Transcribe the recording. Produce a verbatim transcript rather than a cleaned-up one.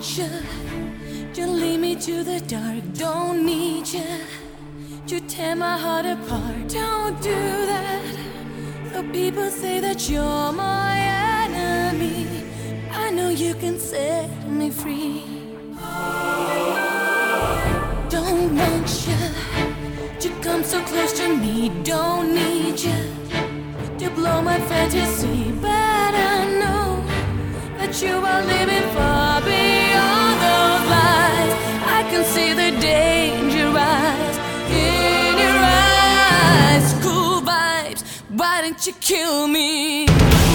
you to lead me to the dark. Don't need you to tear my heart apart. Don't do that. The people say that you're my enemy. I know you can set me free. Don't want you to come so close to me. Don't need you to blow my fantasy. But I know that you are living far beyond those lies. I can see the danger rise in your eyes. Cool vibes, why didn't you kill me?